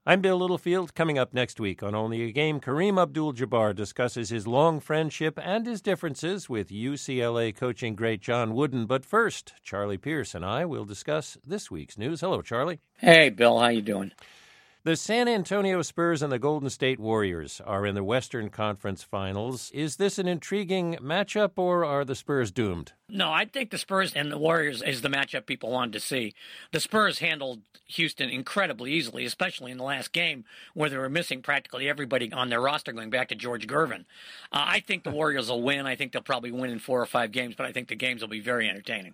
I'm Bill Littlefield. Coming up next week on Only a Game, Kareem Abdul-Jabbar discusses his long friendship and his differences with UCLA coaching great John Wooden. But first, Charlie Pierce and I will discuss this week's news. Hello, Charlie. Hey, Bill. How you doing? The San Antonio Spurs and the Golden State Warriors are in the Western Conference Finals. Is this an intriguing matchup, or are the Spurs doomed? No, I think the Spurs and the Warriors is the matchup people wanted to see. The Spurs handled Houston incredibly easily, especially in the last game where they were missing practically everybody on their roster going back to George Gervin. I think the Warriors will win. I think they'll probably win in 4 or 5 games, but I think the games will be very entertaining.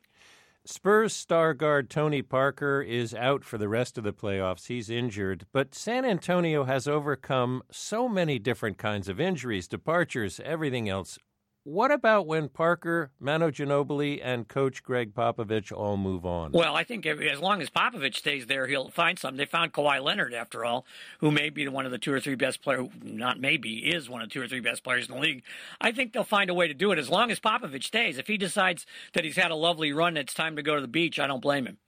Spurs star guard Tony Parker is out for the rest of the playoffs. He's injured, but San Antonio has overcome so many different kinds of injuries, departures, everything else. What about when Parker, Manu Ginobili, and Coach Greg Popovich all move on? Well, I think as long as Popovich stays there, he'll find something. They found Kawhi Leonard, after all, who may be one of the 2 or 3 best players, not maybe, is one of the 2 or 3 best players in the league. I think they'll find a way to do it as long as Popovich stays. If he decides that he's had a lovely run and it's time to go to the beach, I don't blame him.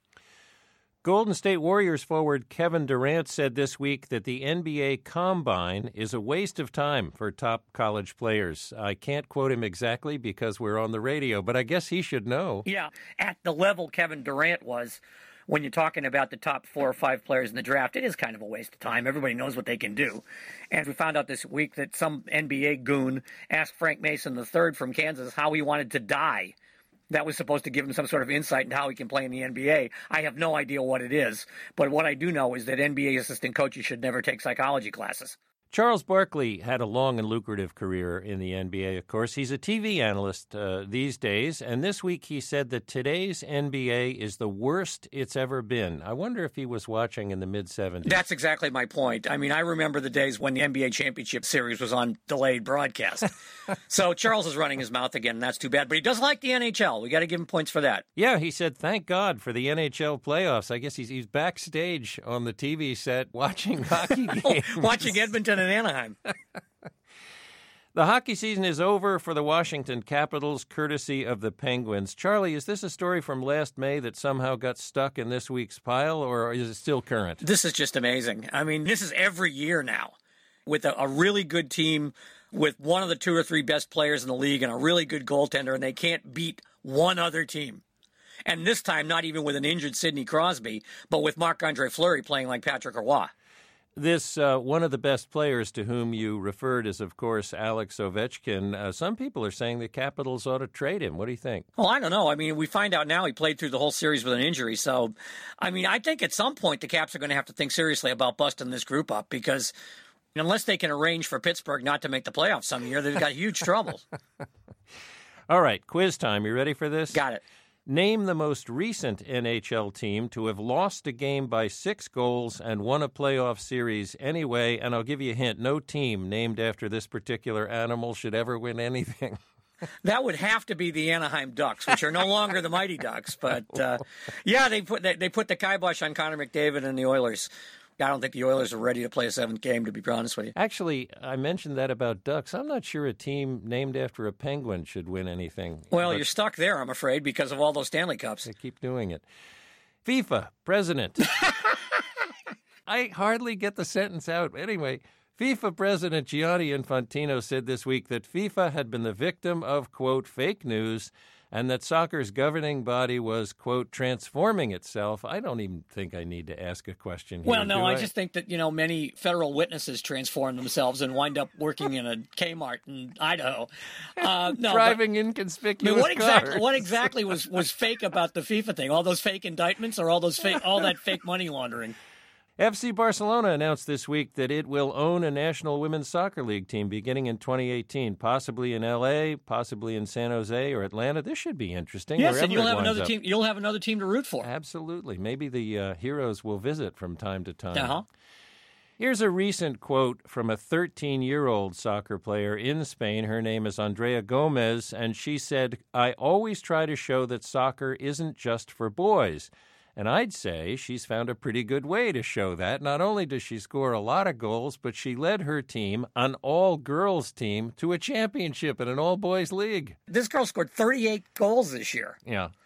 Golden State Warriors forward Kevin Durant said this week that the NBA Combine is a waste of time for top college players. I can't quote him exactly because we're on the radio, but I guess he should know. Yeah, at the level Kevin Durant was, when you're talking about the top 4 or 5 players in the draft, it is kind of a waste of time. Everybody knows what they can do. And we found out this week that some NBA goon asked Frank Mason III from Kansas how he wanted to die. That was supposed to give him some sort of insight into how he can play in the NBA. I have no idea what it is, but what I do know is that NBA assistant coaches should never take psychology classes. Charles Barkley had a long and lucrative career in the NBA, of course. He's a TV analyst these days, and this week he said that today's NBA is the worst it's ever been. I wonder if he was watching in the mid-'70s. That's exactly my point. I mean, I remember the days when the NBA Championship Series was on delayed broadcast. So Charles is running his mouth again, and that's too bad. But he does like the NHL. We got to give him points for that. Yeah, he said, thank God for the NHL playoffs. I guess he's backstage on the TV set watching hockey games. Watching Edmonton and Anaheim. The hockey season is over for the Washington Capitals, courtesy of the Penguins. Charlie, is this a story from last May that somehow got stuck in this week's pile, or is it still current? This is just amazing. I mean, this is every year now with a really good team, with one of the 2 or 3 best players in the league and a really good goaltender, and they can't beat one other team. And this time, not even with an injured Sidney Crosby, but with Marc-Andre Fleury playing like Patrick Roy. This one of the best players to whom you referred is, of course, Alex Ovechkin. Some people are saying the Capitals ought to trade him. What do you think? Well, I don't know. I mean, we find out now he played through the whole series with an injury. So, I mean, I think at some point the Caps are going to have to think seriously about busting this group up because unless they can arrange for Pittsburgh not to make the playoffs some year, they've got huge trouble. All right, quiz time. You ready for this? Got it. Name the most recent NHL team to have lost a game by 6 goals and won a playoff series anyway. And I'll give you a hint. No team named after this particular animal should ever win anything. That would have to be the Anaheim Ducks, which are no longer the Mighty Ducks. But, yeah, they put the kibosh on Connor McDavid and the Oilers. I don't think the Oilers are ready to play a 7th game, to be honest with you. Actually, I mentioned that about Ducks. I'm not sure a team named after a penguin should win anything. Well, you're stuck there, I'm afraid, because of all those Stanley Cups. They keep doing it. FIFA president. I hardly get the sentence out. Anyway, FIFA president Gianni Infantino said this week that FIFA had been the victim of, quote, fake news, and that soccer's governing body was, quote, transforming itself. I don't even think I need to ask a question here. Well, no, I just think that, many federal witnesses transform themselves and wind up working in a Kmart in Idaho. Driving inconspicuous cars. What exactly was fake about the FIFA thing? All those fake indictments or all that fake money laundering? FC Barcelona announced this week that it will own a National Women's Soccer League team beginning in 2018, possibly in L.A., possibly in San Jose or Atlanta. This should be interesting. Yes, and you'll have another team. You'll have another team to root for. Absolutely. Maybe the heroes will visit from time to time. Uh-huh. Here's a recent quote from a 13-year-old soccer player in Spain. Her name is Andrea Gomez, and she said, "I always try to show that soccer isn't just for boys." And I'd say she's found a pretty good way to show that. Not only does she score a lot of goals, but she led her team, an all-girls team, to a championship in an all-boys league. This girl scored 38 goals this year. Yeah.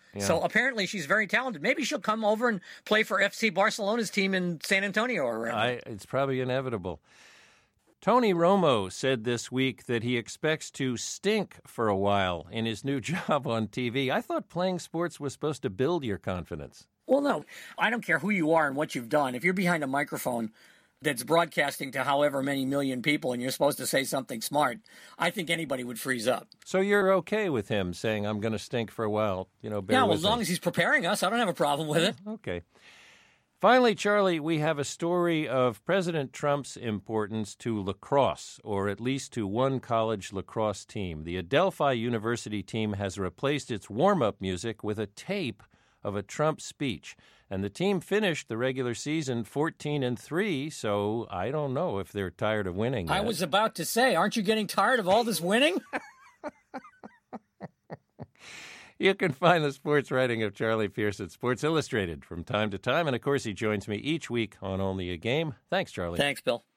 Yeah. So apparently she's very talented. Maybe she'll come over and play for FC Barcelona's team in San Antonio or around. It's probably inevitable. Tony Romo said this week that he expects to stink for a while in his new job on TV. I thought playing sports was supposed to build your confidence. Well, no. I don't care who you are and what you've done. If you're behind a microphone that's broadcasting to however many million people and you're supposed to say something smart, I think anybody would freeze up. So you're okay with him saying, I'm going to stink for a while? Bear yeah, well, with as long me. as he's preparing us, I don't have a problem with it. Okay. Finally, Charlie, we have a story of President Trump's importance to lacrosse, or at least to one college lacrosse team. The Adelphi University team has replaced its warm-up music with a tape of a Trump speech. And the team finished the regular season 14-3, so I don't know if they're tired of winning yet. I was about to say, aren't you getting tired of all this winning? You can find the sports writing of Charlie Pierce at Sports Illustrated from time to time. And, of course, he joins me each week on Only a Game. Thanks, Charlie. Thanks, Bill.